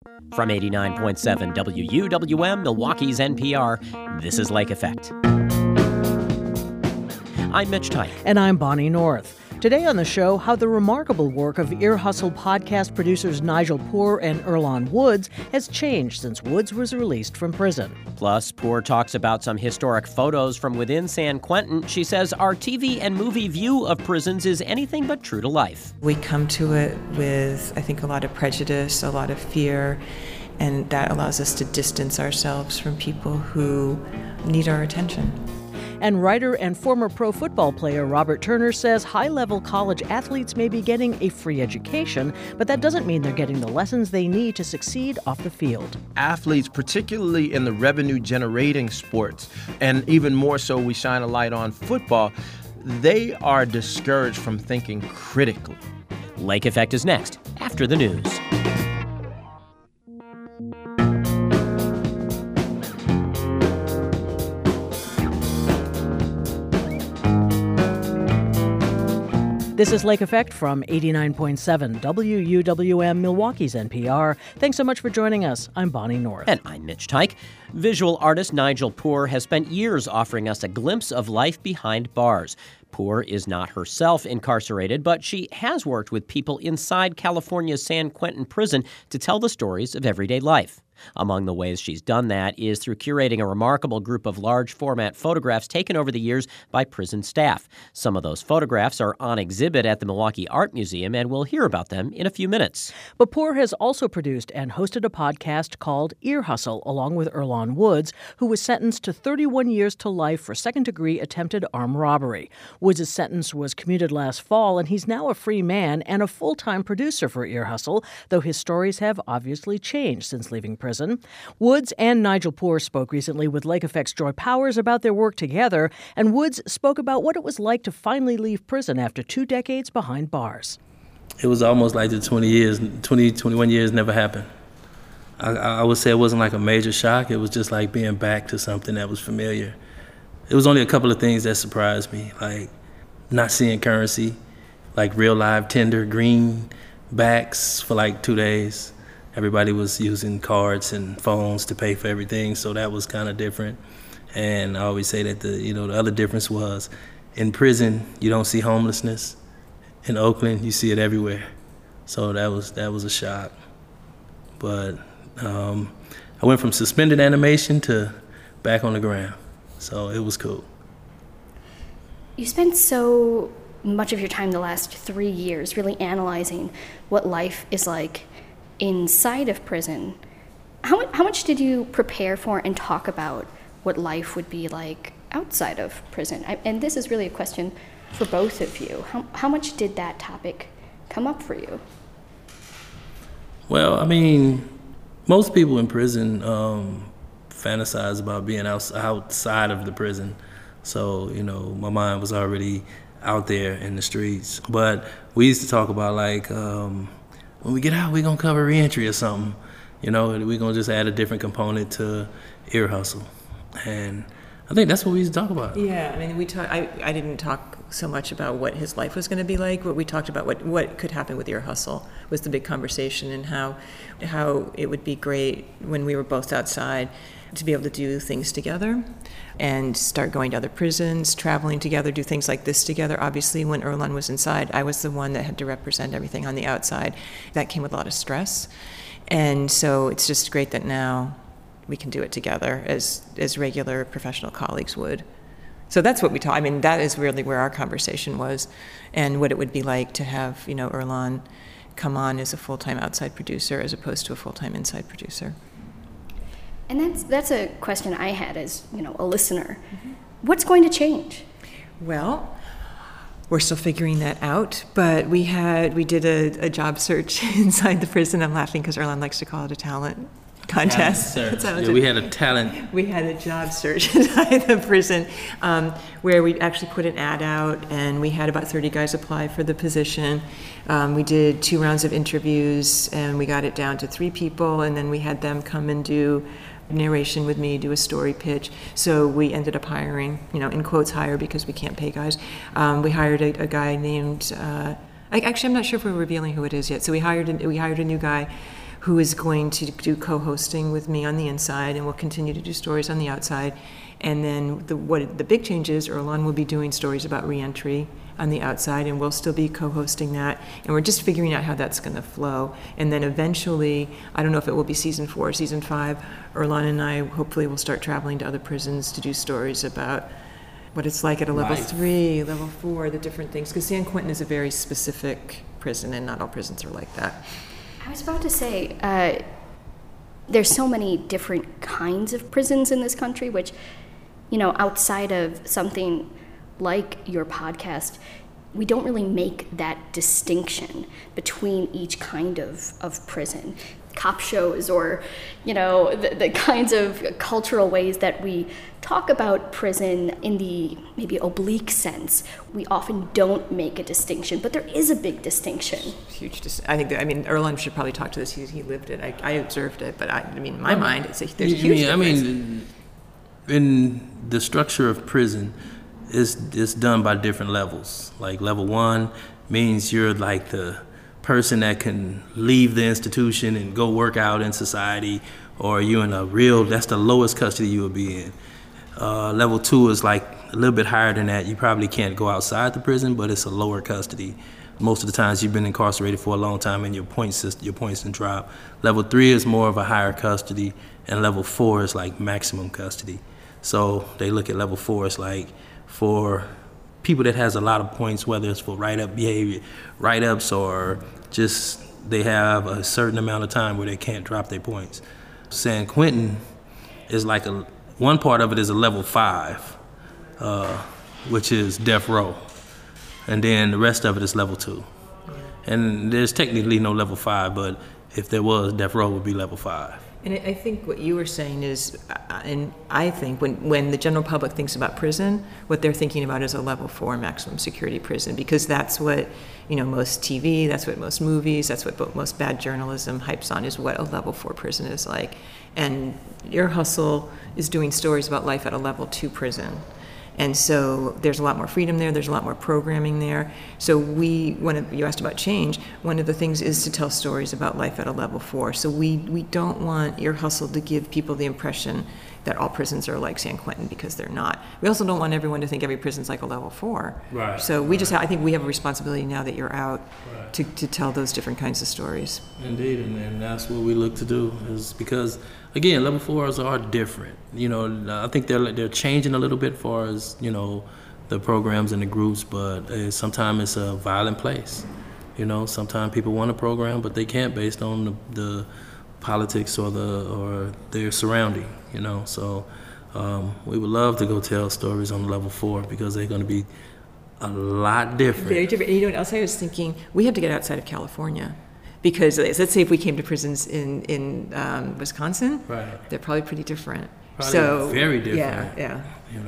From 89.7 WUWM, Milwaukee's NPR, this is Lake Effect. I'm Mitch Tyke. And I'm Bonnie North. Today on the show, how the remarkable work of Ear Hustle podcast producers Nigel Poor and Earlonne Woods has changed since Woods was released from prison. Plus, Poor talks about some historic photos from within San Quentin. She says our TV and movie view of prisons is anything but true to life. We come to it with, I think, a lot of prejudice, a lot of fear, and that allows us to distance ourselves from people who need our attention. And writer and former pro football player Robert Turner says high-level college athletes may be getting a free education, but that doesn't mean they're getting the lessons they need to succeed off the field. Athletes, particularly in the revenue-generating sports, and even more so we shine a light on football, they are discouraged from thinking critically. Lake Effect is next, after the news. This is Lake Effect from 89.7 WUWM, Milwaukee's NPR. Thanks so much for joining us. I'm Bonnie North. And I'm Mitch Tyke. Visual artist Nigel Poor has spent years offering us a glimpse of life behind bars. Poor is not herself incarcerated, but she has worked with people inside California's San Quentin prison to tell the stories of everyday life. Among the ways she's done that is through curating a remarkable group of large-format photographs taken over the years by prison staff. Some of those photographs are on exhibit at the Milwaukee Art Museum, and we'll hear about them in a few minutes. But Poor has also produced and hosted a podcast called Ear Hustle, along with Earlonne Woods, who was sentenced to 31 years to life for second-degree attempted armed robbery. Woods' sentence was commuted last fall, and he's now a free man and a full-time producer for Ear Hustle, though his stories have obviously changed since leaving prison. Woods and Nigel Poor spoke recently with Lake Effect's Joy Powers about their work together, and Woods spoke about what it was like to finally leave prison after 2 decades behind bars. It was almost like the 21 years never happened. I would say it wasn't like a major shock. It was just like being back to something that was familiar. It was only a couple of things that surprised me, like not seeing currency, like real live tender green backs for like 2 days. Everybody was using cards and phones to pay for everything, so that was kind of different. And I always say that the other difference was in prison you don't see homelessness. In Oakland you see it everywhere, so that was a shock. But I went from suspended animation to back on the ground, so it was cool. You spent so much of your time the last 3 years really analyzing what life is like inside of prison. How much did you prepare for and talk about what life would be like outside of prison? And this is really a question for both of you. How much did that topic come up for you? Well, I mean, most people in prison fantasize about being outside of the prison. So, my mind was already out there in the streets. But we used to talk about like, when we get out, we're going to cover reentry or something. We're going to just add a different component to Ear Hustle. And I think that's what we used to talk about. Yeah, I mean, I didn't talk so much about what his life was going to be like, but we talked about what could happen with Ear Hustle was the big conversation, and how it would be great when we were both outside to be able to do things together and start going to other prisons, traveling together, do things like this together. Obviously, when Earlonne was inside, I was the one that had to represent everything on the outside. That came with a lot of stress. And so it's just great that now we can do it together as regular professional colleagues would. So that's what we talk. I mean, that is really where our conversation was, and what it would be like to have, Earlonne come on as a full-time outside producer as opposed to a full-time inside producer. And that's a question I had as, a listener. Mm-hmm. What's going to change? Well, we're still figuring that out, but we did a job search inside the prison. I'm laughing because Earlonne likes to call it a talent contest. We had a talent. We had a job search inside the prison where we actually put an ad out, and we had about 30 guys apply for the position. We did 2 rounds of interviews, and we got it down to 3 people, and then we had them come and do narration with me, do a story pitch. So we ended up hiring, in quotes hire because we can't pay guys. We hired a guy named, actually I'm not sure if we're revealing who it is yet. So we hired a new guy who is going to do co-hosting with me on the inside, and we'll continue to do stories on the outside. And then the big change is Earlonne will be doing stories about reentry on the outside, and we'll still be co-hosting that. And we're just figuring out how that's going to flow. And then eventually, I don't know if it will be season 4 or season 5, Earlonne and I hopefully will start traveling to other prisons to do stories about what it's like at a level 3, level 4, the different things. Because San Quentin is a very specific prison, and not all prisons are like that. I was about to say, there's so many different kinds of prisons in this country, which, outside of something like your podcast, we don't really make that distinction between each kind of prison. Cop shows or, the kinds of cultural ways that we talk about prison in the maybe oblique sense. We often don't make a distinction, but there is a big distinction. Huge. Earlonne should probably talk to this. He lived it. I observed it, but in my mind, there's a huge difference. In the structure of prison, it's done by different levels. Like level 1 means you're like the person that can leave the institution and go work out in society, or you're in that's the lowest custody you would be in. Level 2 is like a little bit higher than that. You probably can't go outside the prison, but it's a lower custody. Most of the times you've been incarcerated for a long time and your points can drop. Level 3 is more of a higher custody, and level 4 is like maximum custody. So they look at level 4 as like for people that has a lot of points, whether it's for write-up behavior, write-ups, or just they have a certain amount of time where they can't drop their points. San Quentin is like one part of it is a level 5, which is death row, and then the rest of it is level 2. And there's technically no level 5, but if there was, death row would be level 5. And I think what you were saying is, and I think when the general public thinks about prison, what they're thinking about is a level 4 maximum security prison, because that's what, most TV, that's what most movies, that's what most bad journalism hypes on, is what a level 4 prison is like. And Ear Hustle is doing stories about life at a level 2 prison. And so there's a lot more freedom there, there's a lot more programming there. So you asked about change, one of the things is to tell stories about life at a level 4. So we don't want Ear Hustle to give people the impression that all prisons are like San Quentin, because they're not. We also don't want everyone to think every prison's like a level 4. Right. So I think we have a responsibility now that you're out to tell those different kinds of stories. Indeed, and that's what we look to do, is because, again, level 4s are different. I think they're changing a little bit as far as, the programs and the groups, but sometimes it's a violent place. Sometimes people want a program, but they can't based on the politics or their surrounding, So we would love to go tell stories on level 4, because they're going to be a lot different. Very different. And what else I was thinking? We have to get outside of California. Because let's say if we came to prisons in Wisconsin, right, they're probably pretty different. Probably very different. Yeah.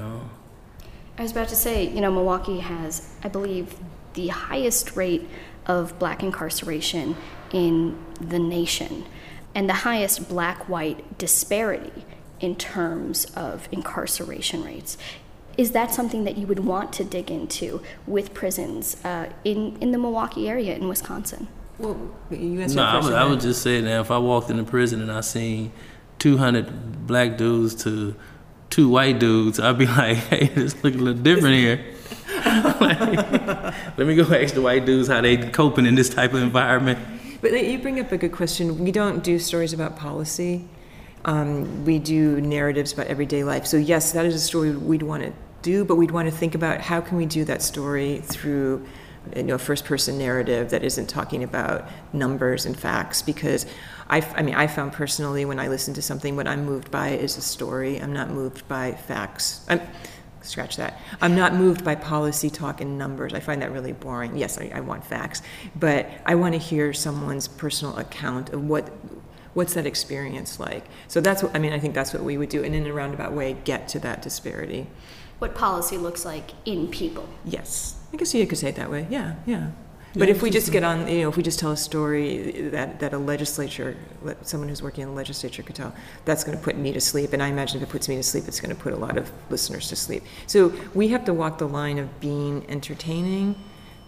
I was about to say, Milwaukee has, I believe, the highest rate of black incarceration in the nation, and the highest black-white disparity in terms of incarceration rates. Is that something that you would want to dig into with prisons in the Milwaukee area in Wisconsin? Well, you answered No, first. I would just say that if I walked into prison and I seen 200 black dudes to 2 white dudes, I'd be like, hey, this look a little different here. Let me go ask the white dudes how they coping in this type of environment. But you bring up a good question. We don't do stories about policy. We do narratives about everyday life. So yes, that is a story we'd want to do, but we'd want to think about how can we do that story through a first-person narrative that isn't talking about numbers and facts, because I found personally when I listen to something, what I'm moved by is a story. I'm not moved by facts. Scratch that. I'm not moved by policy talk and numbers. I find that really boring. Yes, I want facts, but I want to hear someone's personal account of what's that experience like. So that's what, I think that's what we would do, and in a roundabout way, get to that disparity. What policy looks like in people. Yes. I guess you could say it that way. Yeah. But if we just get on, if we just tell a story that a legislature, someone who's working in the legislature could tell, that's going to put me to sleep. And I imagine if it puts me to sleep, it's going to put a lot of listeners to sleep. So we have to walk the line of being entertaining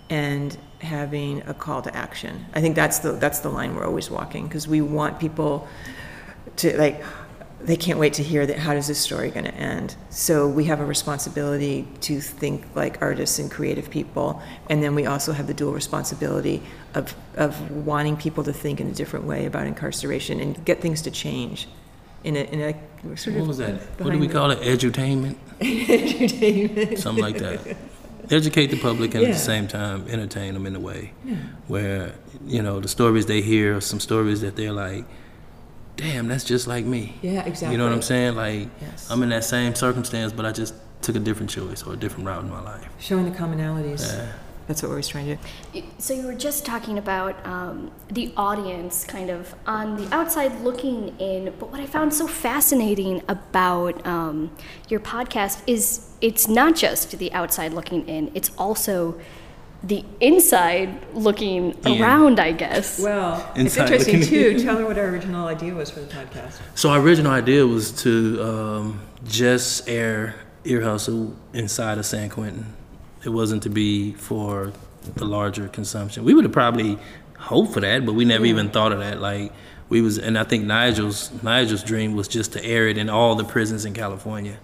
and having a call to action. I think that's the line we're always walking, because we want people to, like, they can't wait to hear that, how is this story going to end? So we have a responsibility to think like artists and creative people, and then we also have the dual responsibility of wanting people to think in a different way about incarceration and get things to change. In a sort of, what was that? What do we call it? Edutainment? Edutainment. Something like that. Educate the public and at the same time entertain them in a way where, you know, the stories they hear are some stories that they're like, damn, that's just like me. Yeah, exactly. You know what I'm saying? Like, Yes. I'm in that same circumstance, but I just took a different choice or a different route in my life. Showing the commonalities. Yeah. That's what we're always trying to do. So you were just talking about the audience kind of on the outside looking in, but what I found so fascinating about your podcast is it's not just the outside looking in, it's also the inside looking around, I guess. Well, it's Inside interesting looking. too. Tell me what our original idea was for the podcast. So our original idea was to just air Ear Hustle inside of San Quentin. It wasn't to be for the larger consumption. We would have probably hoped for that, but we never even thought of that. Like, we was, and I think Nigel's dream was just to air it in all the prisons in California.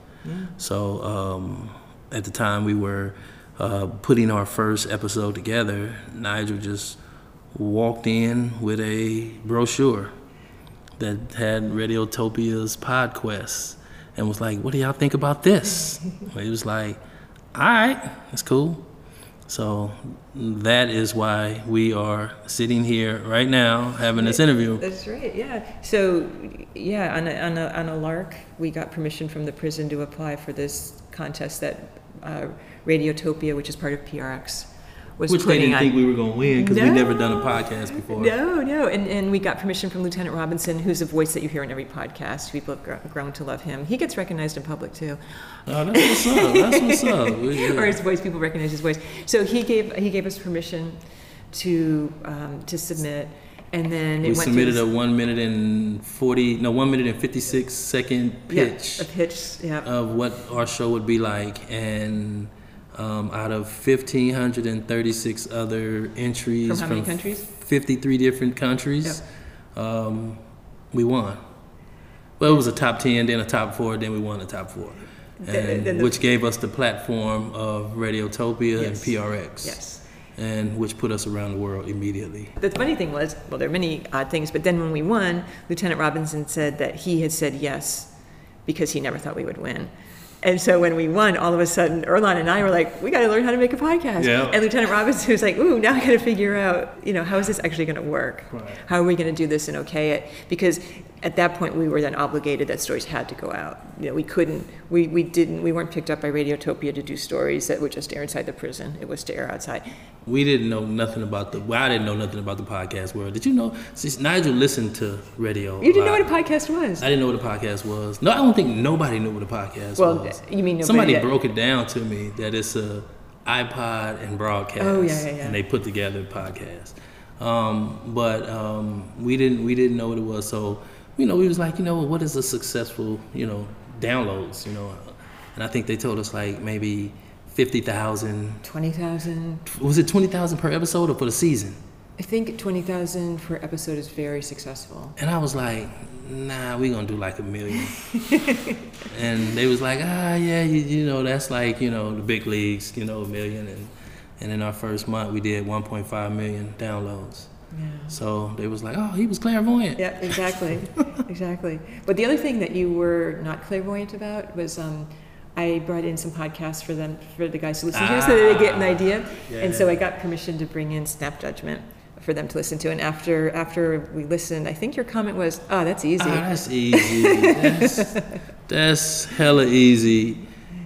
So at the time we were putting our first episode together, Nigel just walked in with a brochure that had Radiotopia's PodQuest and was like, what do y'all think about this? He was like, all right, that's cool. So that is why we are sitting here right now having this interview. That's right, yeah. So, yeah, on a lark, we got permission from the prison to apply for this contest that Radiotopia, which is part of PRX, was Which they putting didn't on. think we were going to win because No. we'd never done a podcast before. No, and we got permission from Lieutenant Robinson, who's a voice that you hear in every podcast. People have grown to love him. He gets recognized in public too. Oh, that's what's up. That's what's up. Or his voice, people recognize his voice. So he gave us permission to submit, and then We it went submitted to a 1 minute and 56 second pitch a pitch, yeah. of what our show would be like, and out of 1,536 other entries From how many countries? 53 different countries, we won. Well, it was a top 10, then a top 4, then we won the top 4, and which gave us the platform of Radiotopia and PRX. Yes. And which put us around the world immediately. The funny thing was, well, there are many odd things, but then when we won, Lieutenant Robinson said that he had said yes because he never thought we would win. And so when we won, all of a sudden, Erlon and I were like, we got to learn how to make a podcast. Yeah. And Lieutenant Robinson was like, ooh, now I got to figure out, how is this actually going to work? Right. How are we going to do this and okay it? Because at that point, we were then obligated that stories had to go out. We couldn't, we weren't picked up by Radiotopia to do stories that would just air inside the prison. It was to air outside. We didn't know nothing about I didn't know nothing about the podcast world. Did you know? Since Nigel listened to radio. You didn't know what a podcast was? I didn't know what a podcast was. No, I don't think nobody knew what a podcast Well, was. you mean nobody Somebody that- broke it down to me that it's a iPod and broadcast. Oh, yeah. And they put together a podcast. But we didn't know what it was. So, we was like, what is a successful, downloads, And I think they told us like maybe 50,000. 20,000. Was it 20,000 per episode or for the season? I think 20,000 per episode is very successful. And I was like, nah, we gonna do like 1 million. And they was like, yeah, that's like, the big leagues, 1 million. And in our first month, we did 1.5 million downloads. Yeah. So they was like, oh, he was clairvoyant. Yeah, exactly. Exactly. But the other thing that you were not clairvoyant about was I brought in some podcasts for the guys to listen to so that they get an idea. Yeah. And so I got permission to bring in Snap Judgment for them to listen to. And after we listened, I think your comment was, oh, that's easy. That's easy. That's hella easy.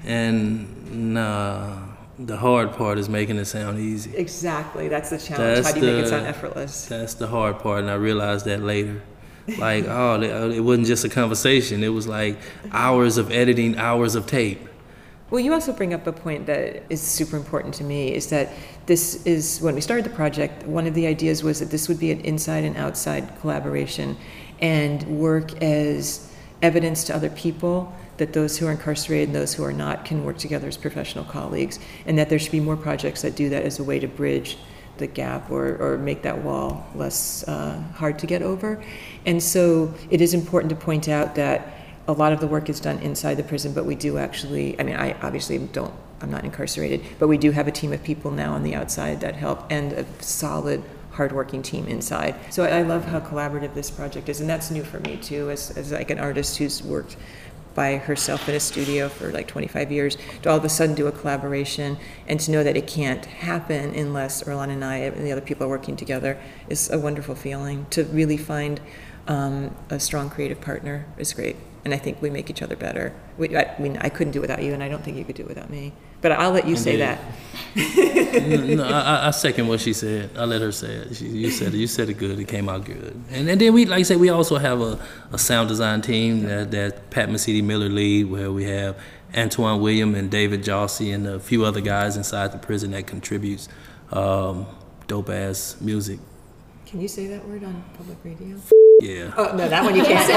And nah, the hard part is making it sound easy. Exactly. That's the challenge. How do you make it sound effortless? That's the hard part, and I realized that later. Like, it wasn't just a conversation. It was like hours of editing, hours of tape. Well, you also bring up a point that is super important to me, is that this is, when we started the project, one of the ideas was that this would be an inside and outside collaboration and work as evidence to other people that those who are incarcerated and those who are not can work together as professional colleagues, and that there should be more projects that do that as a way to bridge the gap or make that wall less hard to get over. And so it is important to point out that a lot of the work is done inside the prison, but we do actually, I obviously I'm not incarcerated, but we do have a team of people now on the outside that help, and a solid, hardworking team inside. So I love how collaborative this project is, and that's new for me too, as like an artist who's worked by herself in a studio for like 25 years, to all of a sudden do a collaboration, and to know that it can't happen unless Earlonne and I and the other people are working together is a wonderful feeling. To really find a strong creative partner is great, and I think we make each other better. I couldn't do it without you, and I don't think you could do it without me. But I'll let you say that. No, I second what she said. I let her say it. You said it good. It came out good. And then we, like I said, we also have a sound design team that Pat Mesiti-Miller lead, where we have Antoine William and David Jossie and a few other guys inside the prison that contributes dope ass music. Can you say that word on public radio? Yeah. Oh no, that one you can't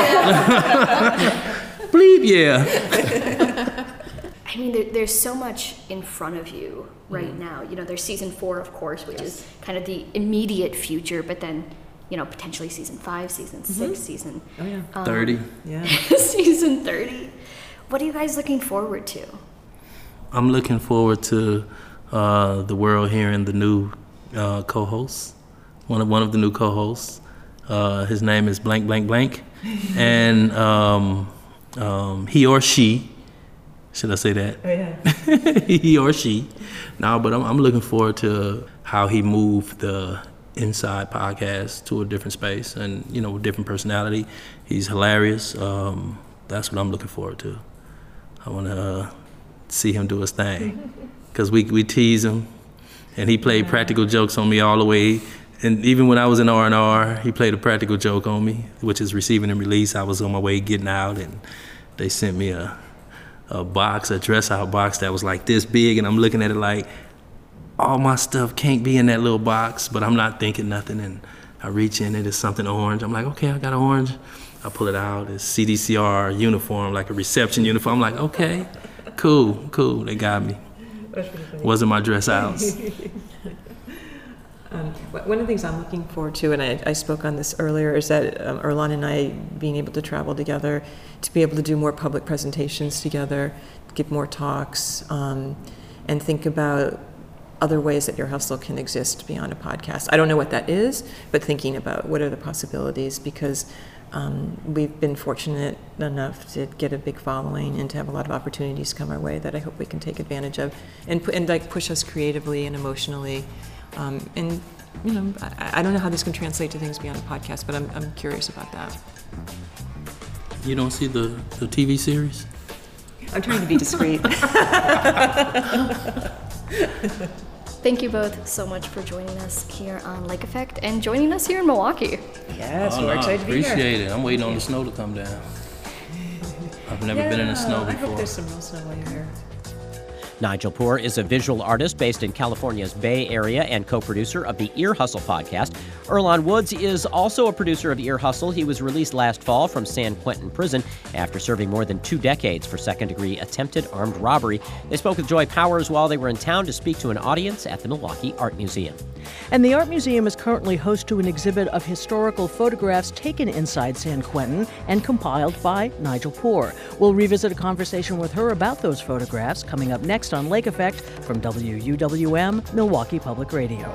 say. Bleep yeah. I mean, there's so much in front of you right now. You know, there's season 4, of course, which is kind of the immediate future, but then, you know, potentially season 5, season 6, season 30. Yeah. Season 30. What are you guys looking forward to? I'm looking forward to the world hearing the new co-host, one of the new co-hosts. His name is blank, blank, blank. And he or she, should I say that? Oh, yeah. He or she. No, but I'm looking forward to how he moved the Inside podcast to a different space and, you know, different personality. He's hilarious. That's what I'm looking forward to. I want to see him do his thing. Because we tease him, and he played practical jokes on me all the way. And even when I was in R&R, he played a practical joke on me, which is receiving and release. I was on my way getting out, and they sent me a dress out box that was like this big, and I'm looking at it like, all my stuff can't be in that little box, but I'm not thinking nothing, and I reach in, it's something orange. I'm like, okay, I got an orange. I pull it out, it's CDCR uniform, like a reception uniform. I'm like, okay, cool, they got me. Wasn't my dress house. One of the things I'm looking forward to, and I spoke on this earlier, is that Earlonne and I being able to travel together, to be able to do more public presentations together, give more talks, and think about other ways that Ear Hustle can exist beyond a podcast. I don't know what that is, but thinking about what are the possibilities, because we've been fortunate enough to get a big following and to have a lot of opportunities come our way that I hope we can take advantage of, and like push us creatively and emotionally. And you know, I don't know how this can translate to things beyond a podcast, but I'm curious about that. You don't see the TV series? I'm trying to be discreet. Thank you both so much for joining us here on Lake Effect and joining us here in Milwaukee. Yes, we're excited to be here. Appreciate it. I'm waiting on the snow to come down. I've never been in the snow before. I hope there's some real snow while you're here. Nigel Poor is a visual artist based in California's Bay Area and co-producer of the Ear Hustle podcast. Earlonne Woods is also a producer of Ear Hustle. He was released last fall from San Quentin Prison after serving more than 2 decades for second-degree attempted armed robbery. They spoke with Joy Powers while they were in town to speak to an audience at the Milwaukee Art Museum. And the Art Museum is currently host to an exhibit of historical photographs taken inside San Quentin and compiled by Nigel Poor. We'll revisit a conversation with her about those photographs coming up next on Lake Effect from WUWM, Milwaukee Public Radio.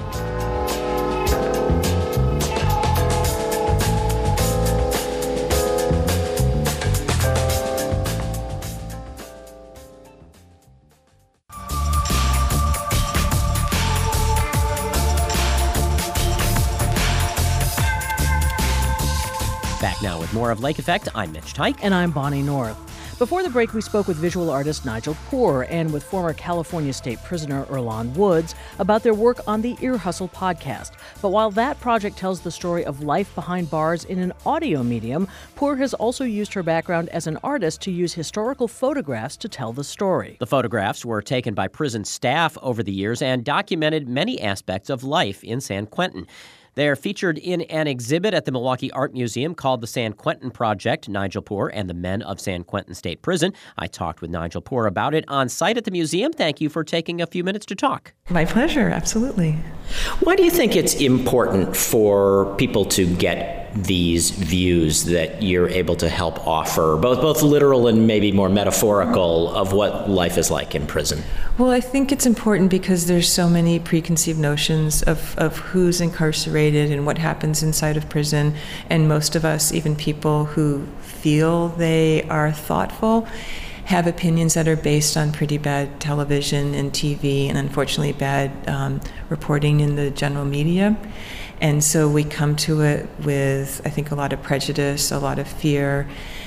Back now with more of Lake Effect. I'm Mitch Tyke. And I'm Bonnie North. Before the break, we spoke with visual artist Nigel Poor and with former California State prisoner Earlonne Woods about their work on the Ear Hustle podcast. But while that project tells the story of life behind bars in an audio medium, Poor has also used her background as an artist to use historical photographs to tell the story. The photographs were taken by prison staff over the years and documented many aspects of life in San Quentin. They are featured in an exhibit at the Milwaukee Art Museum called The San Quentin Project, Nigel Poor and the Men of San Quentin State Prison. I talked with Nigel Poor about it on site at the museum. Thank you for taking a few minutes to talk. My pleasure, absolutely. Why do you think it's important for people to get these views that you're able to help offer, both literal and maybe more metaphorical, of what life is like in prison? Well, I think it's important because there's so many preconceived notions of who's incarcerated and what happens inside of prison. And most of us, even people who feel they are thoughtful, have opinions that are based on pretty bad television and TV and unfortunately bad reporting in the general media. And so we come to it with, I think, a lot of prejudice, a lot of fear,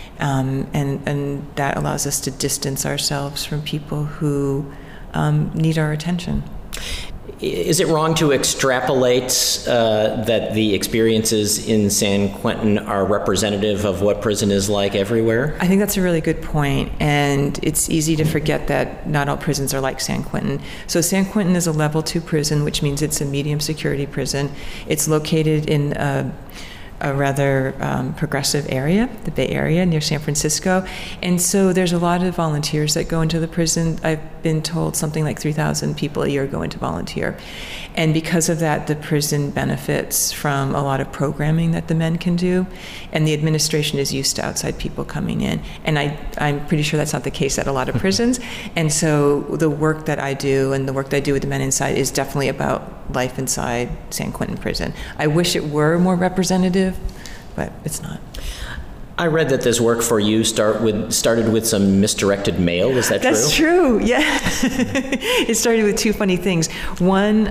and that allows us to distance ourselves from people who need our attention. Is it wrong to extrapolate that the experiences in San Quentin are representative of what prison is like everywhere? I think that's a really good point, and it's easy to forget that not all prisons are like San Quentin. So San Quentin is a level 2 prison, which means it's a medium security prison. It's located in a rather progressive area, the Bay Area near San Francisco. And so there's a lot of volunteers that go into the prison. I've been told something like 3,000 people a year go into volunteer. And because of that, the prison benefits from a lot of programming that the men can do. And the administration is used to outside people coming in. And I'm pretty sure that's not the case at a lot of prisons. And so the work that I do and the work that I do with the men inside is definitely about life inside San Quentin prison. I wish it were more representative, but it's not. I read that this work for you started with some misdirected mail. Is that true? That's true, yeah. It started with 2 funny things. One,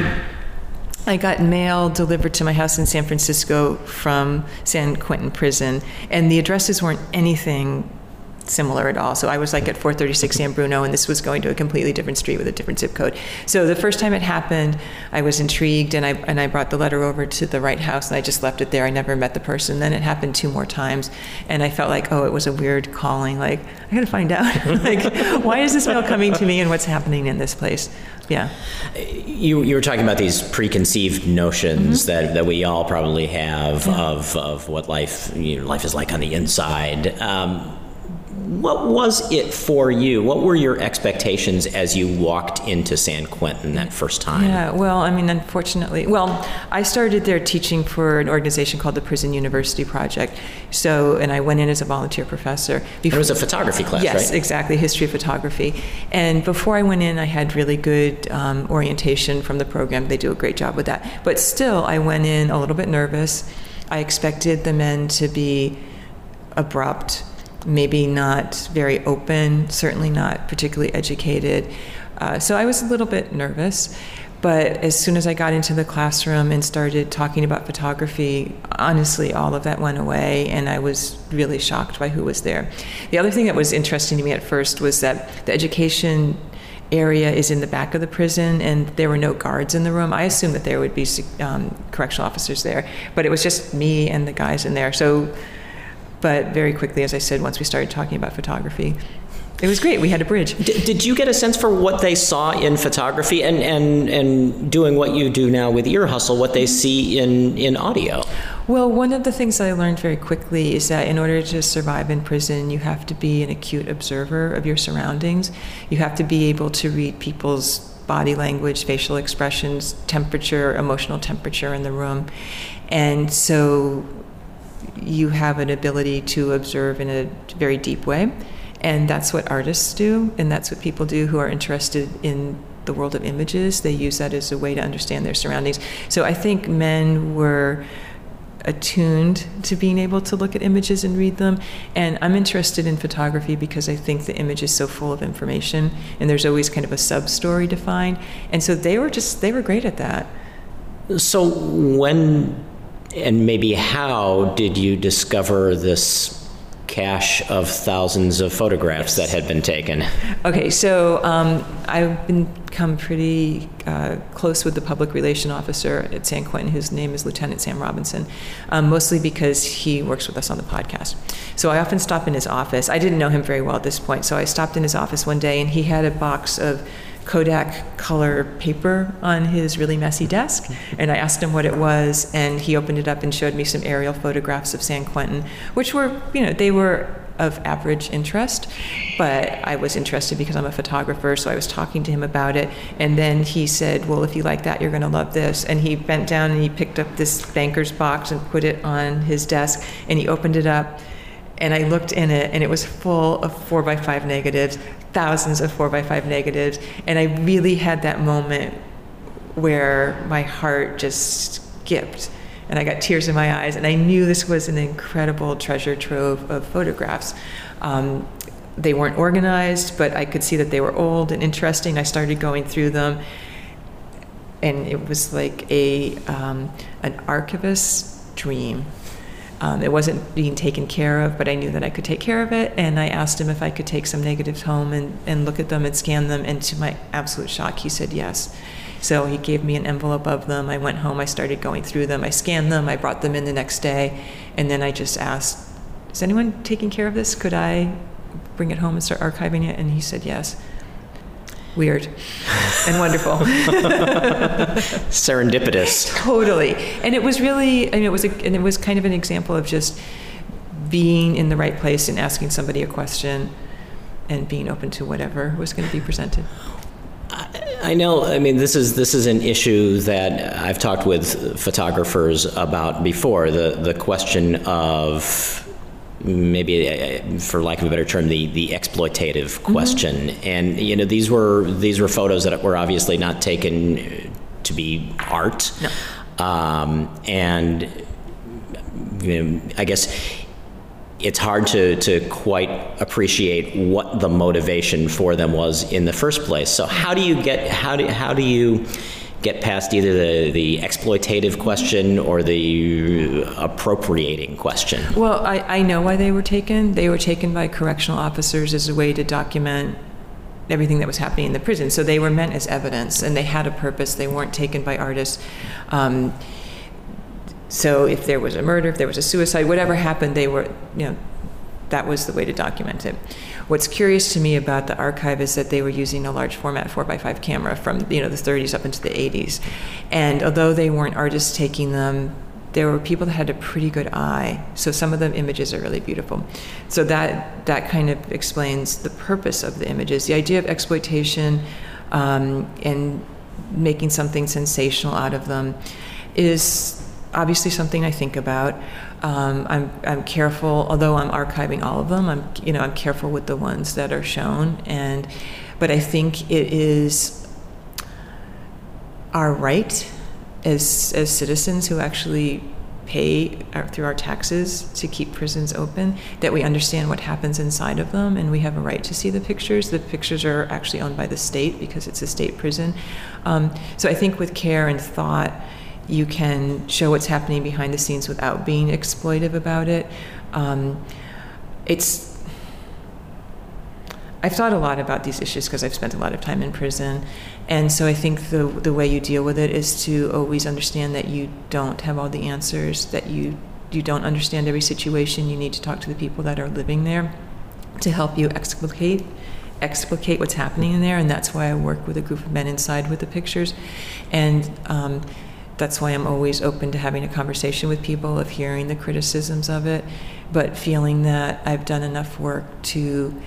I got mail delivered to my house in San Francisco from San Quentin prison, and the addresses weren't anything similar at all. So I was like at 436 San Bruno, and this was going to a completely different street with a different zip code. So the first time it happened, I was intrigued, and I brought the letter over to the right house, and I just left it there. I never met the person. Then it happened 2 more times, and I felt like, it was a weird calling. Like, I got to find out. Like, why is this mail coming to me, and what's happening in this place? Yeah. You were talking about these preconceived notions that we all probably have of what life is like on the inside. What was it for you? What were your expectations as you walked into San Quentin that first time? Yeah, well, unfortunately, I started there teaching for an organization called the Prison University Project. And I went in as a volunteer professor. It was a photography class, yes, right? Yes, exactly, history of photography. And before I went in, I had really good orientation from the program. They do a great job with that. But still, I went in a little bit nervous. I expected the men to be abrupt, maybe not very open, certainly not particularly educated. So I was a little bit nervous. But as soon as I got into the classroom and started talking about photography, honestly, all of that went away, and I was really shocked by who was there. The other thing that was interesting to me at first was that the education area is in the back of the prison, and there were no guards in the room. I assumed that there would be correctional officers there, but it was just me and the guys in there. But very quickly, as I said, once we started talking about photography, it was great. We had a bridge. Did you get a sense for what they saw in photography and doing what you do now with Ear Hustle, what they see in audio? Well, one of the things that I learned very quickly is that in order to survive in prison, you have to be an acute observer of your surroundings. You have to be able to read people's body language, facial expressions, temperature, emotional temperature in the room. And so you have an ability to observe in a very deep way. And that's what artists do, and that's what people do who are interested in the world of images. They use that as a way to understand their surroundings. So I think men were attuned to being able to look at images and read them. And I'm interested in photography because I think the image is so full of information, and there's always kind of a sub-story to find. And so they were great at that. So when and maybe how did you discover this cache of thousands of photographs that had been taken? Okay, so I've become pretty close with the public relation officer at San Quentin, whose name is Lieutenant Sam Robinson, mostly because he works with us on the podcast. So I often stop in his office. I didn't know him very well at this point, so I stopped in his office one day, and he had a box of Kodak color paper on his really messy desk, and I asked him what it was, and he opened it up and showed me some aerial photographs of San Quentin, which were, they were of average interest, but I was interested because I'm a photographer, so I was talking to him about it, and then he said, well, if you like that, you're going to love this, and he bent down and he picked up this banker's box and put it on his desk, and he opened it up, and I looked in it, and it was full of 4x5 negatives, thousands of 4x5 negatives, and I really had that moment where my heart just skipped, and I got tears in my eyes, and I knew this was an incredible treasure trove of photographs. They weren't organized, but I could see that they were old and interesting. I started going through them, and it was like an archivist's dream. It wasn't being taken care of, but I knew that I could take care of it, and I asked him if I could take some negatives home and look at them and scan them, and to my absolute shock, he said yes. So he gave me an envelope of them. I went home, I started going through them, I scanned them, I brought them in the next day, and then I just asked, is anyone taking care of this? Could I bring it home and start archiving it? And he said yes. Weird and wonderful. Serendipitous. Totally. And it was really, and it was kind of an example of just being in the right place and asking somebody a question and being open to whatever was going to be presented. I know, this is an issue that I've talked with photographers about before, the question of maybe, for lack of a better term, the exploitative question. And these were photos that were obviously not taken to be art. No. And I guess it's hard to quite appreciate what the motivation for them was in the first place. So how do you get past either the exploitative question or the appropriating question? Well, I know why they were taken. They were taken by correctional officers as a way to document everything that was happening in the prison. So they were meant as evidence, and they had a purpose. They weren't taken by artists. So if there was a murder, if there was a suicide, whatever happened, they were, that was the way to document it. What's curious to me about the archive is that they were using a large format 4x5 camera from, the 30s up into the 80s. And although they weren't artists taking them, there were people that had a pretty good eye. So some of the images are really beautiful. So that kind of explains the purpose of the images. The idea of exploitation and making something sensational out of them is obviously something I think about. I'm careful, although I'm archiving all of them. I'm careful with the ones that are shown, but I think it is our right as citizens who actually pay through our taxes to keep prisons open, that we understand what happens inside of them, and we have a right to see the pictures. The pictures are actually owned by the state because it's a state prison. So I think with care and thought, you can show what's happening behind the scenes without being exploitive about it. I've thought a lot about these issues because I've spent a lot of time in prison. And so I think the way you deal with it is to always understand that you don't have all the answers, that you don't understand every situation. You need to talk to the people that are living there to help you explicate what's happening in there. And that's why I work with a group of men inside with the pictures. And that's why I'm always open to having a conversation with people, of hearing the criticisms of it, but feeling that I've done enough work to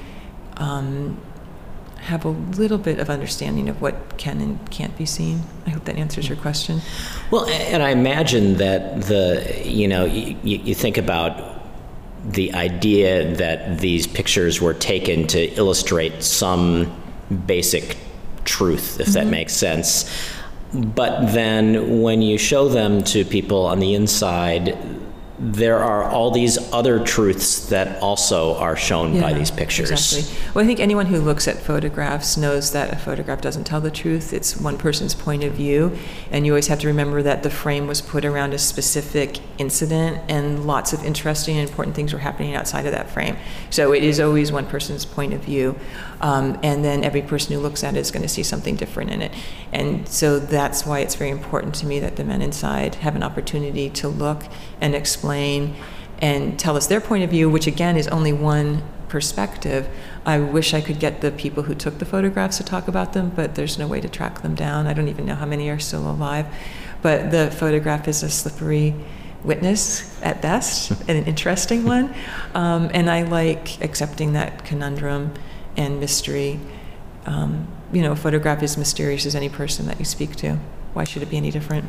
have a little bit of understanding of what can and can't be seen. I hope that answers your question. Well, and I imagine that you think about the idea that these pictures were taken to illustrate some basic truth, if that makes sense. But then when you show them to people on the inside, there are all these other truths that also are shown by these pictures. Exactly. Well, I think anyone who looks at photographs knows that a photograph doesn't tell the truth. It's one person's point of view, and you always have to remember that the frame was put around a specific incident, and lots of interesting and important things were happening outside of that frame. So it is always one person's point of view, and then every person who looks at it is going to see something different in it. And so that's why it's very important to me that the men inside have an opportunity to look and explain and tell us their point of view, which again is only one perspective. I wish I could get the people who took the photographs to talk about them, but there's no way to track them down. I don't even know how many are still alive. But the photograph is a slippery witness at best, and an interesting one. And I like accepting that conundrum and mystery. A photograph is mysterious as any person that you speak to. Why should it be any different?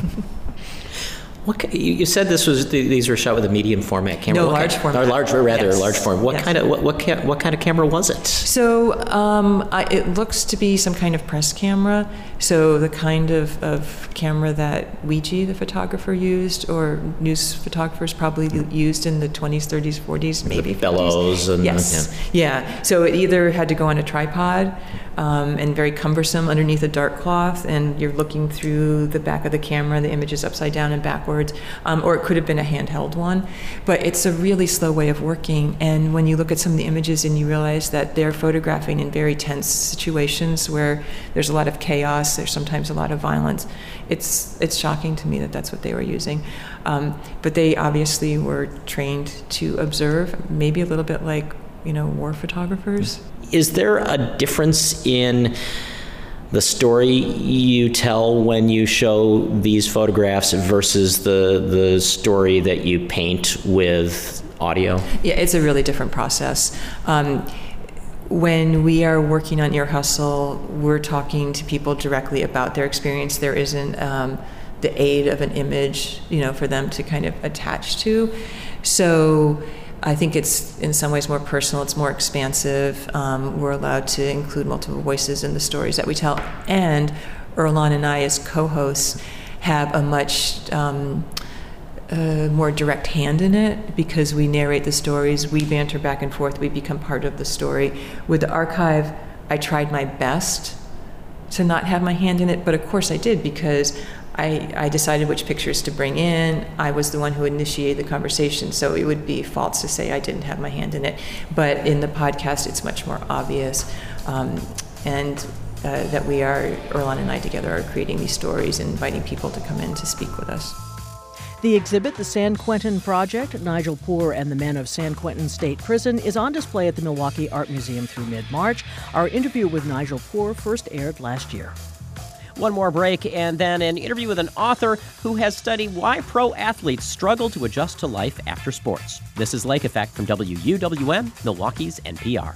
You said these were shot with a medium format camera. No, large format. Or large format. What Yes. kind of camera was it? So it looks to be some kind of press camera. So the kind of camera that Weegee, the photographer, used, or news photographers probably used in the 20s, 30s, 40s, maybe 50s. Bellows and yes, yeah. So it either had to go on a tripod and very cumbersome underneath a dark cloth, and you're looking through the back of the camera, the image is upside down and backwards, or it could have been a handheld one. But it's a really slow way of working, and when you look at some of the images and you realize that they're photographing in very tense situations where there's a lot of chaos, there's sometimes a lot of violence, it's shocking to me that that's what they were using. But they obviously were trained to observe, maybe a little bit like, war photographers. Is there a difference in the story you tell when you show these photographs versus the story that you paint with audio? Yeah, it's a really different process. When we are working on Ear Hustle, we're talking to people directly about their experience. There isn't the aid of an image, for them to kind of attach to. So I think it's in some ways more personal, it's more expansive. We're allowed to include multiple voices in the stories that we tell. And Earlonne and I, as co-hosts, have a much more direct hand in it because we narrate the stories, we banter back and forth, we become part of the story. With the archive, I tried my best to not have my hand in it, but of course I did because I decided which pictures to bring in. I was the one who initiated the conversation, so it would be false to say I didn't have my hand in it. But in the podcast, it's much more obvious, and that we are, Earlonne and I together, are creating these stories and inviting people to come in to speak with us. The exhibit, The San Quentin Project, Nigel Poor and the Men of San Quentin State Prison, is on display at the Milwaukee Art Museum through mid-March. Our interview with Nigel Poor first aired last year. One more break, and then an interview with an author who has studied why pro athletes struggle to adjust to life after sports. This is Lake Effect from WUWM, Milwaukee's NPR.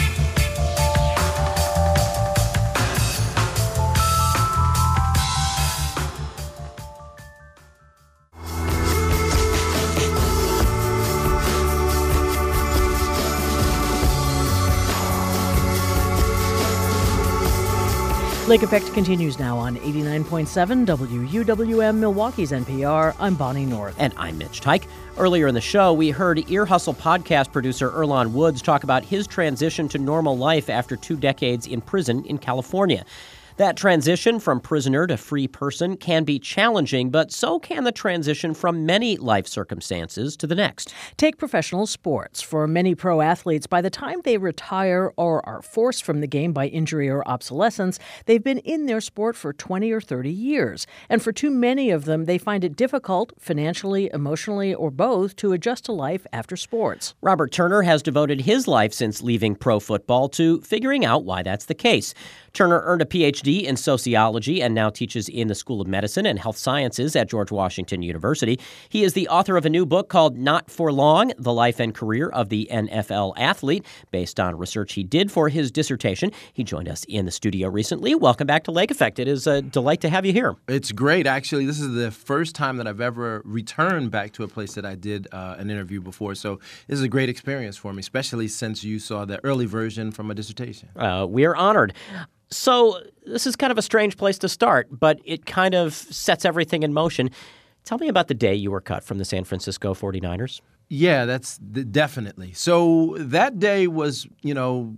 Lake Effect continues now on 89.7 WUWM, Milwaukee's NPR. I'm Bonnie North. And I'm Mitch Teich. Earlier in the show, we heard Ear Hustle podcast producer Earlonne Woods talk about his transition to normal life after 2 decades in prison in California. That transition from prisoner to free person can be challenging, but so can the transition from many life circumstances to the next. Take professional sports. For many pro athletes, by the time they retire or are forced from the game by injury or obsolescence, they've been in their sport for 20 or 30 years. And for too many of them, they find it difficult, financially, emotionally, or both, to adjust to life after sports. Robert Turner has devoted his life since leaving pro football to figuring out why that's the case. Turner earned a Ph.D. in sociology and now teaches in the School of Medicine and Health Sciences at George Washington University. He is the author of a new book called Not for Long, The Life and Career of the NFL Athlete, based on research he did for his dissertation. He joined us in the studio recently. Welcome back to Lake Effect. It is a delight to have you here. It's great. Actually, this is the first time that I've ever returned back to a place that I did an interview before. So this is a great experience for me, especially since you saw the early version from my dissertation. We're honored. So this is kind of a strange place to start, but it kind of sets everything in motion. Tell me about the day you were cut from the San Francisco 49ers. Yeah, that's definitely. So that day was,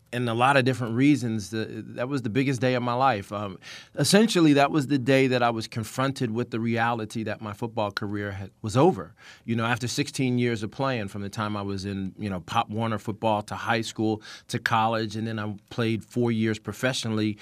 and a lot of different reasons, that was the biggest day of my life. Essentially, that was the day that I was confronted with the reality that my football career was over. After 16 years of playing, from the time I was in, Pop Warner football to high school to college, and then I played 4 years professionally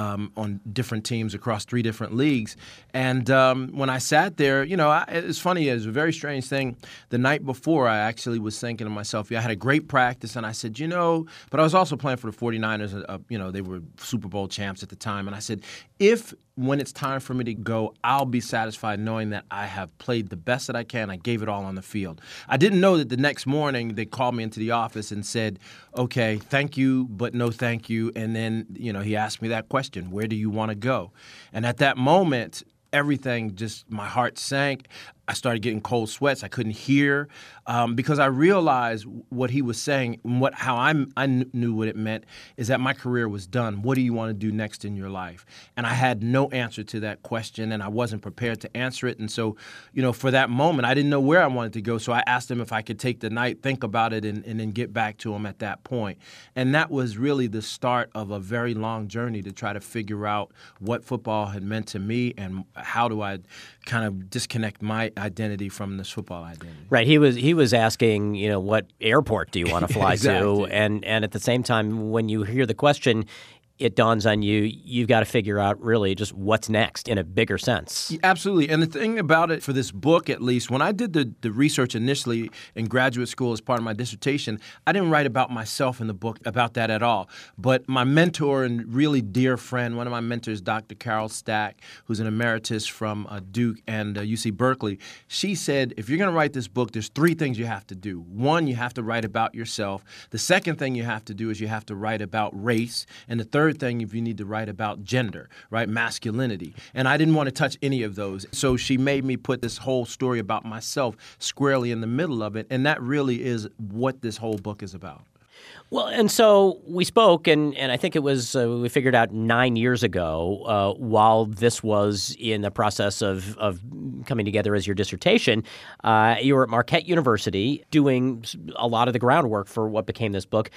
on different teams across 3 different leagues. And when I sat there, it's funny, it was a very strange thing. The night before, I actually was thinking to myself, I had a great practice, and I said, but I was also playing for the 49ers. They were Super Bowl champs at the time. And I said, when it's time for me to go, I'll be satisfied knowing that I have played the best that I can. I gave it all on the field. I didn't know that the next morning they called me into the office and said, okay, thank you, but no thank you. And then, he asked me that question, where do you want to go? And at that moment, everything my heart sank. I started getting cold sweats. I couldn't hear because I realized what he was saying and how I knew what it meant is that my career was done. What do you want to do next in your life? And I had no answer to that question, and I wasn't prepared to answer it. And so, for that moment, I didn't know where I wanted to go. So I asked him if I could take the night, think about it, and then get back to him at that point. And that was really the start of a very long journey to try to figure out what football had meant to me and how do I kind of disconnect my identity from this football identity. Right. He was asking, what airport do you want to fly exactly. to? And at the same time, when you hear the question, it dawns on you've got to figure out really just what's next in a bigger sense. Yeah, absolutely. And the thing about it, for this book at least, when I did the research initially in graduate school as part of my dissertation, I didn't write about myself in the book about that at all. But my mentor and really dear friend, one of my mentors, Dr. Carol Stack, who's an emeritus from Duke and UC Berkeley, she said, if you're going to write this book, there's 3 things you have to do. One, you have to write about yourself. The second thing you have to do is you have to write about race. And the third thing, if you need to write about gender, right, masculinity. And I didn't want to touch any of those. So she made me put this whole story about myself squarely in the middle of it. And that really is what this whole book is about. Well, and so we spoke, and I think it was, we figured out 9 years ago, while this was in the process of coming together as your dissertation, you were at Marquette University doing a lot of the groundwork for what became this book.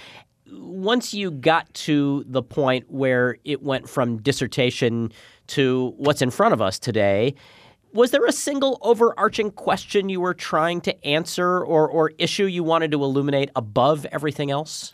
Once you got to the point where it went from dissertation to what's in front of us today, was there a single overarching question you were trying to answer or issue you wanted to illuminate above everything else?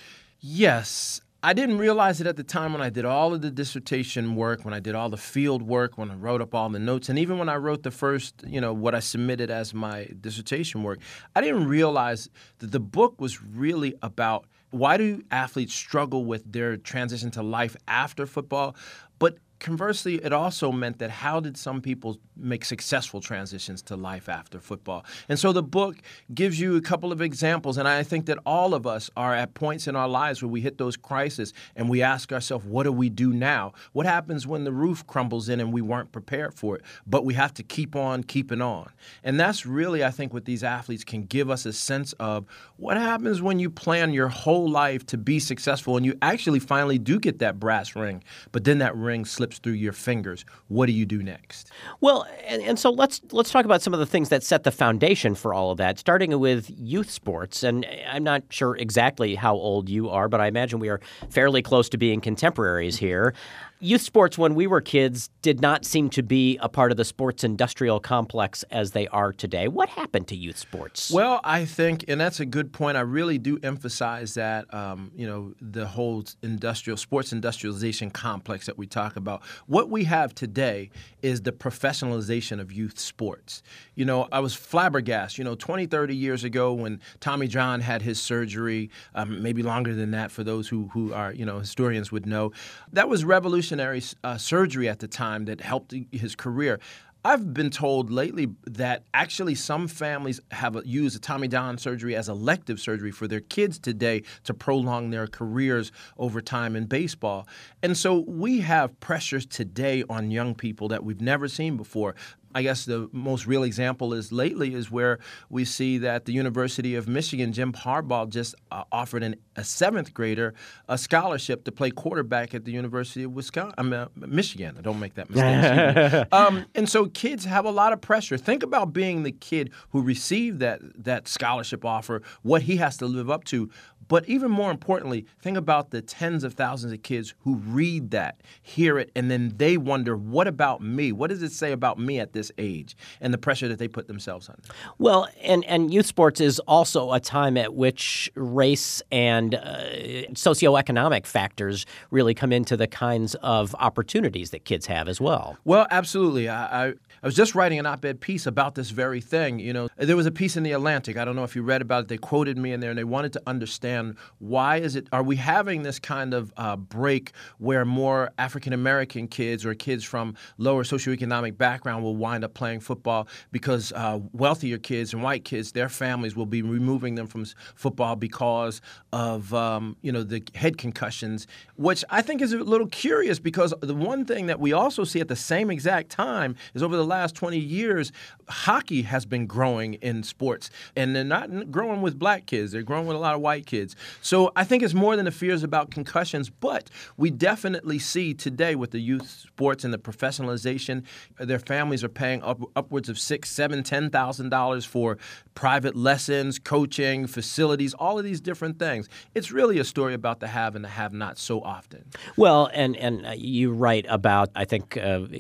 Yes. I didn't realize it at the time when I did all of the dissertation work, when I did all the field work, when I wrote up all the notes, and even when I wrote the first, what I submitted as my dissertation work, I didn't realize that the book was really about why do athletes struggle with their transition to life after football, but conversely, it also meant that how did some people make successful transitions to life after football? And so the book gives you a couple of examples, and I think that all of us are at points in our lives where we hit those crises and we ask ourselves, what do we do now? What happens when the roof crumbles in and we weren't prepared for it? But we have to keep on keeping on. And that's really, I think, what these athletes can give us a sense of what happens when you plan your whole life to be successful and you actually finally do get that brass ring, but then that ring slips through your fingers. What do you do next? Well, and so let's talk about some of the things that set the foundation for all of that, starting with youth sports. And I'm not sure exactly how old you are, but I imagine we are fairly close to being contemporaries here. Youth sports, when we were kids, did not seem to be a part of the sports industrial complex as they are today. What happened to youth sports? Well, I think, and that's a good point, I really do emphasize that, the whole sports industrialization complex that we talk about. What we have today is the professionalization of youth sports. I was flabbergasted. 20, 30 years ago when Tommy John had his surgery, maybe longer than that for those who are, historians would know, that was revolutionary surgery at the time that helped his career. I've been told lately that actually some families have used a Tommy John surgery as elective surgery for their kids today to prolong their careers over time in baseball. And so we have pressures today on young people that we've never seen before. I guess the most real example is where we see that the University of Michigan, Jim Harbaugh, just offered a seventh grader a scholarship to play quarterback at the University of Michigan. Don't make that mistake. And so kids have a lot of pressure. Think about being the kid who received that scholarship offer, what he has to live up to. But even more importantly, think about the tens of thousands of kids who read that, hear it, and then they wonder, what about me? What does it say about me at this age? And the pressure that they put themselves under. Well, and youth sports is also a time at which race and socioeconomic factors really come into the kinds of opportunities that kids have as well. Well, absolutely. I was just writing an op-ed piece about this very thing. You know, there was a piece in The Atlantic. I don't know if you read about it. They quoted me in there, and they wanted to understand are we having this kind of break where more African-American kids or kids from lower socioeconomic background will wind up playing football because wealthier kids and white kids, their families will be removing them from football because of, the head concussions, which I think is a little curious because the one thing that we also see at the same exact time is over the last 20 years, hockey has been growing in sports. And they're not growing with black kids. They're growing with a lot of white kids. So I think it's more than the fears about concussions, but we definitely see today with the youth sports and the professionalization, their families are paying upwards of $6,000, $7,000, $10,000 for private lessons, coaching, facilities, all of these different things. It's really a story about the have and the have-not so often. Well, and you write about, I think,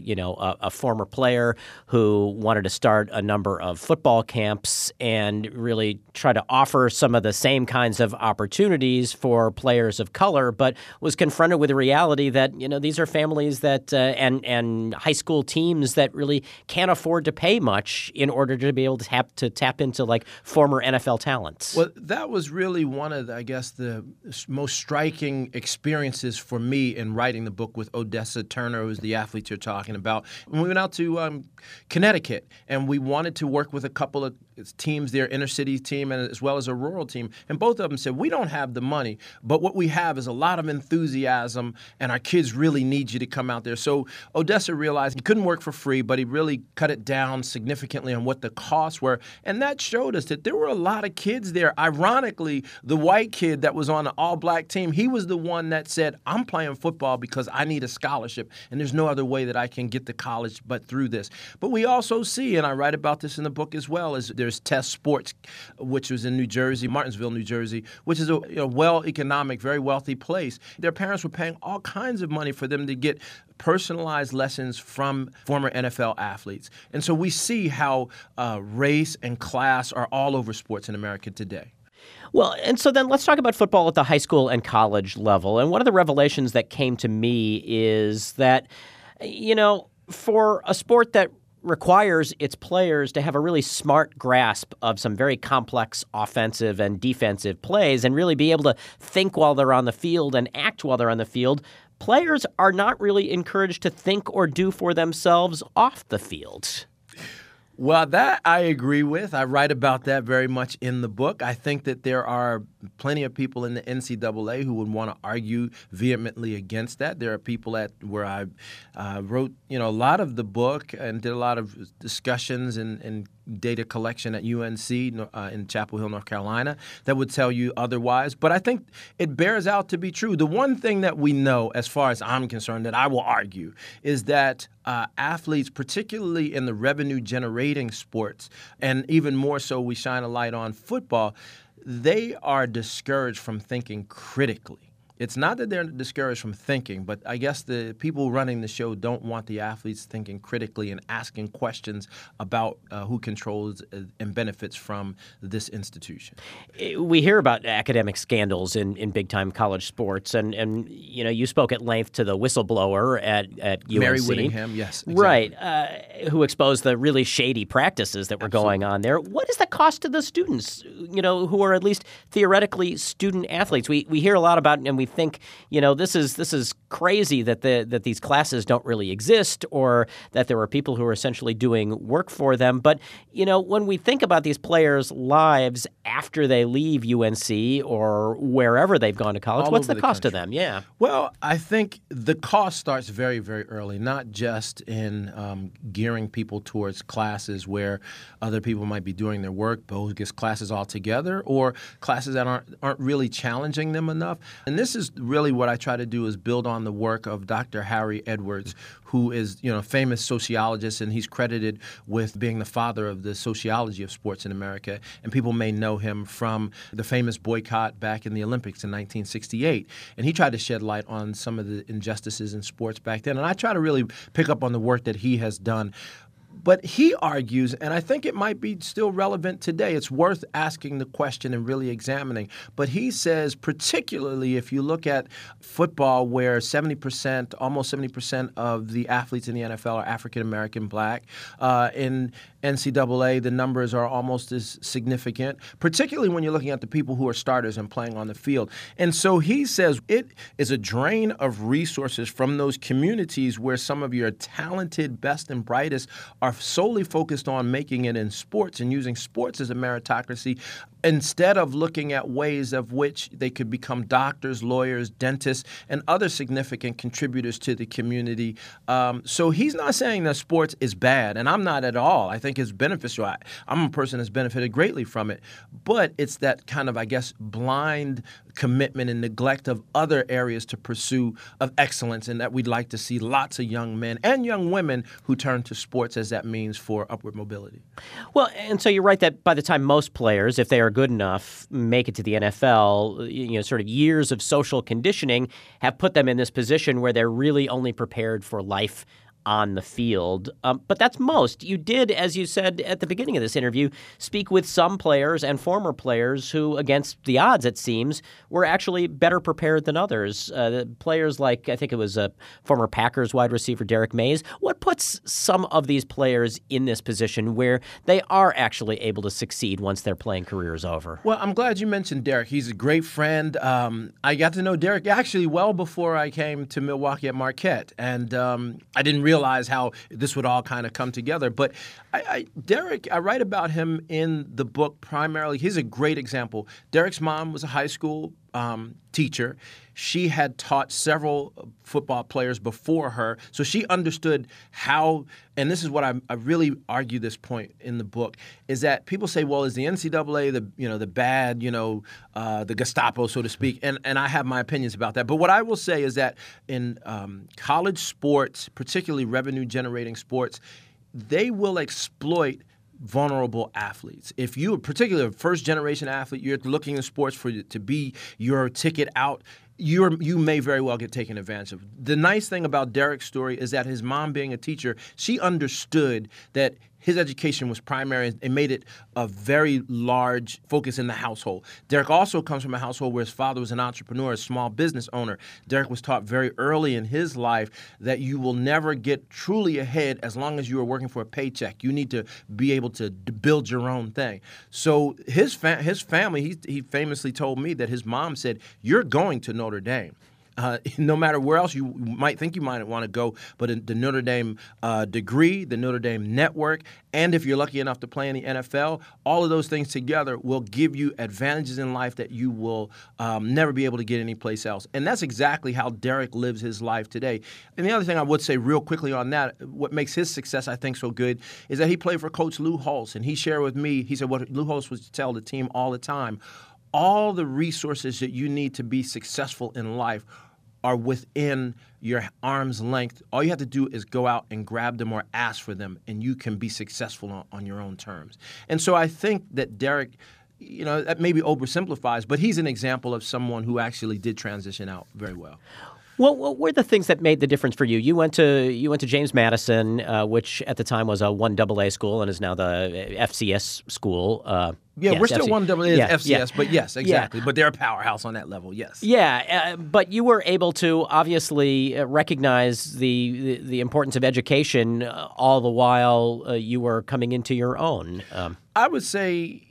a former player who wanted to start a number of football camps and really try to offer some of the same kinds of opportunities for players of color, but was confronted with the reality that, these are families that and high school teams that really can't afford to pay much in order to be able to tap into like former NFL talents. Well, that was really one of, the most striking experiences for me in writing the book with Odessa Turner, who's the athlete you're talking about. When we went out to Connecticut, and we wanted to work with a couple of teams there, inner city team and as well as a rural team, and both of them said, we don't have the money, but what we have is a lot of enthusiasm, and our kids really need you to come out there. So Odessa realized he couldn't work for free, but he really cut it down significantly on what the costs were, and that showed us that there were a lot of kids there. Ironically, the white kid that was on the all-black team, he was the one that said, I'm playing football because I need a scholarship, and there's no other way that I can get to college but through this. But we also see, and I write about this in the book as well, is there's Test Sports, which was in New Jersey, Martinsville, New Jersey, which is a well-economic, very wealthy place. Their parents were paying all kinds of money for them to get personalized lessons from former NFL athletes. And so we see how race and class are all over sports in America today. Well, and so then let's talk about football at the high school and college level. And one of the revelations that came to me is that, for a sport that requires its players to have a really smart grasp of some very complex offensive and defensive plays and really be able to think while they're on the field and act while they're on the field, players are not really encouraged to think or do for themselves off the field. Well, that I agree with. I write about that very much in the book. I think that there are plenty of people in the NCAA who would want to argue vehemently against that. There are people where I wrote, a lot of the book and did a lot of discussions and data collection at UNC in Chapel Hill, North Carolina, that would tell you otherwise. But I think it bears out to be true. The one thing that we know, as far as I'm concerned, that I will argue, is that athletes, particularly in the revenue-generating sports, and even more so we shine a light on football, they are discouraged from thinking critically. It's not that they're discouraged from thinking, but I guess the people running the show don't want the athletes thinking critically and asking questions about who controls and benefits from this institution. We hear about academic scandals in big-time college sports, and you spoke at length to the whistleblower at UNC. Mary Whittingham, yes. Exactly. Right, who exposed the really shady practices that were going on there. What is the cost to the students, who are at least theoretically student athletes? We hear a lot about, and we think, this is crazy that these classes don't really exist, or that there are people who are essentially doing work for them. But, when we think about these players' lives after they leave UNC or wherever they've gone to college, what's the cost to them? Yeah. Well, I think the cost starts very, very early, not just in gearing people towards classes where other people might be doing their work, bogus classes altogether, or classes that aren't really challenging them enough. And this this is really what I try to do is build on the work of Dr. Harry Edwards, who is, a famous sociologist, and he's credited with being the father of the sociology of sports in America. And people may know him from the famous boycott back in the Olympics in 1968. And he tried to shed light on some of the injustices in sports back then. And I try to really pick up on the work that he has done. But he argues, and I think it might be still relevant today, it's worth asking the question and really examining. But he says, particularly if you look at football, where 70%, almost 70% of the athletes in the NFL are African-American, Black. In NCAA, the numbers are almost as significant, particularly when you're looking at the people who are starters and playing on the field. And so he says it is a drain of resources from those communities where some of your talented, best and brightest are solely focused on making it in sports and using sports as a meritocracy, instead of looking at ways of which they could become doctors, lawyers, dentists, and other significant contributors to the community. So he's not saying that sports is bad, and I'm not at all. I think it's beneficial. I'm a person that's benefited greatly from it. But it's that kind of, I guess, blind commitment and neglect of other areas to pursue of excellence, and that we'd like to see lots of young men and young women who turn to sports as that means for upward mobility. Well, and so you're right that by the time most players, if they are good enough, make it to the NFL, sort of years of social conditioning have put them in this position where they're really only prepared for life on the field. But that's most. You did, as you said at the beginning of this interview, speak with some players and former players who, against the odds, it seems, were actually better prepared than others. Players like, I think it was former Packers wide receiver Derek Mays. What puts some of these players in this position where they are actually able to succeed once their playing career is over? Well, I'm glad you mentioned Derek. He's a great friend. I got to know Derek actually well before I came to Milwaukee at Marquette. And I didn't realize how this would all kind of come together. But Derek, I write about him in the book primarily. He's a great example. Derek's mom was a high school teacher. She had taught several football players before her, so she understood how, and this is what I really argue this point in the book, is that people say, well, is the NCAA the bad, the Gestapo, so to speak, and I have my opinions about that. But what I will say is that in college sports, particularly revenue-generating sports, they will exploit vulnerable athletes. If you, particularly a first-generation athlete, you're looking in sports to be your ticket out, you may very well get taken advantage of. The nice thing about Derek's story is that his mom, being a teacher, she understood that his education was primary and made it a very large focus in the household. Derek also comes from a household where his father was an entrepreneur, a small business owner. Derek was taught very early in his life that you will never get truly ahead as long as you are working for a paycheck. You need to be able to build your own thing. So his family, he famously told me that his mom said, "You're going to Notre Dame." No matter where else you might think you might want to go, but the Notre Dame degree, the Notre Dame network, and if you're lucky enough to play in the NFL, all of those things together will give you advantages in life that you will never be able to get anyplace else. And that's exactly how Derek lives his life today. And the other thing I would say real quickly on that, what makes his success, I think, so good is that he played for Coach Lou Holtz, and he shared with me, he said what Lou Holtz would tell the team all the time, all the resources that you need to be successful in life are within your arm's length. All you have to do is go out and grab them or ask for them, and you can be successful on your own terms. And so I think that Derek, that maybe oversimplifies, but he's an example of someone who actually did transition out very well. Well, what were the things that made the difference for you? You went to James Madison, which at the time was a 1AA school and is now the FCS school. Yes, we're still 1AA FCS, but yes, exactly. Yeah. But they're a powerhouse on that level, yes. Yeah, but you were able to obviously recognize the importance of education all the while you were coming into your own. I would say,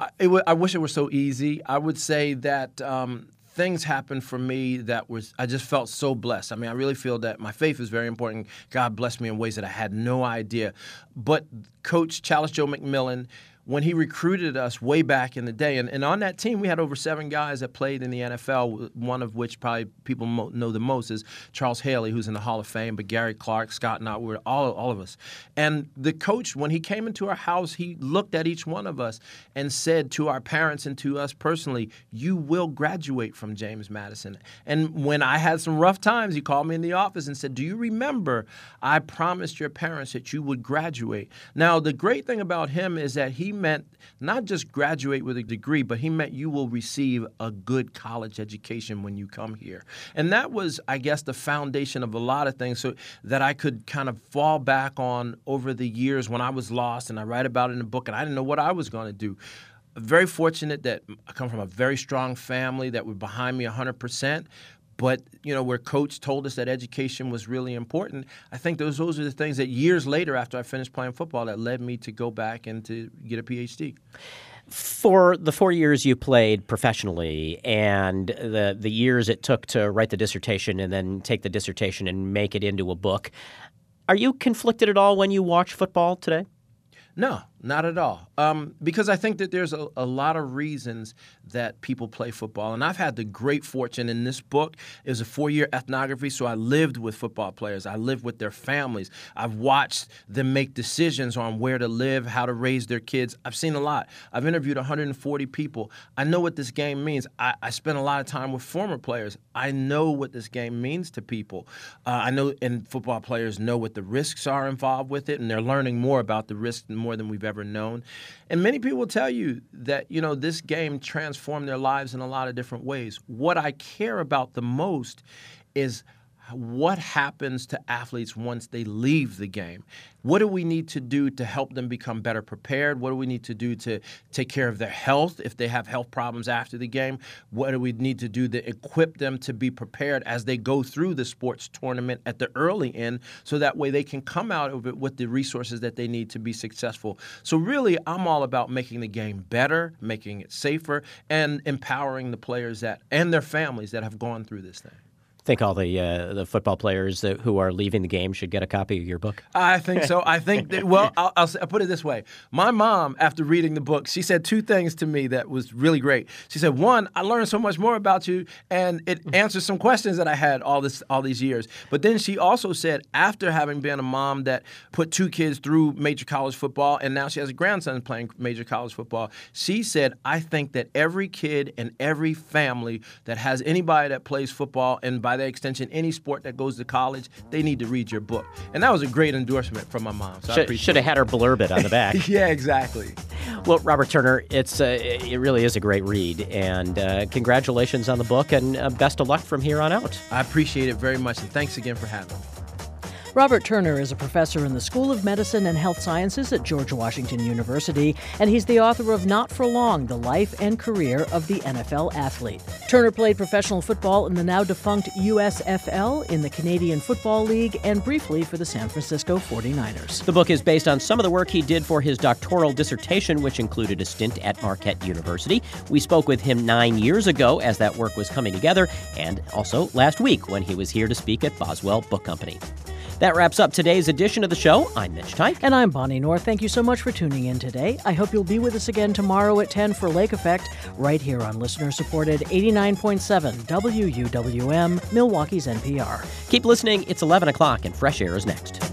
I wish it were so easy. I would say that things happened for me I just felt so blessed. I mean, I really feel that my faith is very important. God blessed me in ways that I had no idea. But Coach Chalice Joe McMillan when he recruited us way back in the day. And on that team, we had over 7 guys that played in the NFL, one of which probably people know the most is Charles Haley, who's in the Hall of Fame, but Gary Clark, Scott Knott, all of us. And the coach, when he came into our house, he looked at each one of us and said to our parents and to us personally, you will graduate from James Madison. And when I had some rough times, he called me in the office and said, do you remember I promised your parents that you would graduate? Now, the great thing about him is that he meant not just graduate with a degree, but he meant you will receive a good college education when you come here. And that was, I guess, the foundation of a lot of things so that I could kind of fall back on over the years when I was lost, and I write about it in the book, and I didn't know what I was going to do. Very fortunate that I come from a very strong family that were behind me 100%. But, where Coach told us that education was really important, I think those are the things that years later after I finished playing football that led me to go back and to get a PhD. For the 4 years you played professionally and the years it took to write the dissertation and then take the dissertation and make it into a book, are you conflicted at all when you watch football today? No, not at all. Because I think that there's a lot of reasons that people play football. And I've had the great fortune in this book. It was a 4-year ethnography, so I lived with football players. I lived with their families. I've watched them make decisions on where to live, how to raise their kids. I've seen a lot. I've interviewed 140 people. I know what this game means. I spent a lot of time with former players. I know what this game means to people. I know, and football players know what the risks are involved with it, and they're learning more about the risks more than we've ever known. And many people will tell you that, this game transformed their lives in a lot of different ways. What I care about the most is what happens to athletes once they leave the game. What do we need to do to help them become better prepared? What do we need to do to take care of their health if they have health problems after the game? What do we need to do to equip them to be prepared as they go through the sports tournament at the early end so that way they can come out of it with the resources that they need to be successful? So really, I'm all about making the game better, making it safer, and empowering the players and their families that have gone through this thing. Think all the football players who are leaving the game should get a copy of your book? I think so. I think that, I'll put it this way. My mom, after reading the book, she said 2 things to me that was really great. She said, 1, I learned so much more about you, and it answers some questions that I had all these years. But then she also said, after having been a mom that put 2 kids through major college football, and now she has a grandson playing major college football, she said, I think that every kid and every family that has anybody that plays football, and by that extension, any sport that goes to college, they need to read your book. And that was a great endorsement from my mom. So should have had her blurb it on the back. Yeah, exactly. Well, Robert Turner, it really is a great read. And congratulations on the book, and best of luck from here on out. I appreciate it very much, and thanks again for having me. Robert Turner is a professor in the School of Medicine and Health Sciences at George Washington University, and he's the author of Not for Long, The Life and Career of the NFL Athlete. Turner played professional football in the now-defunct USFL, in the Canadian Football League, and briefly for the San Francisco 49ers. The book is based on some of the work he did for his doctoral dissertation, which included a stint at Marquette University. We spoke with him 9 years ago as that work was coming together, and also last week when he was here to speak at Boswell Book Company. That wraps up today's edition of the show. I'm Mitch Teich. And I'm Bonnie North. Thank you so much for tuning in today. I hope you'll be with us again tomorrow at 10 for Lake Effect, right here on listener-supported 89.7 WUWM, Milwaukee's NPR. Keep listening. It's 11 o'clock and Fresh Air is next.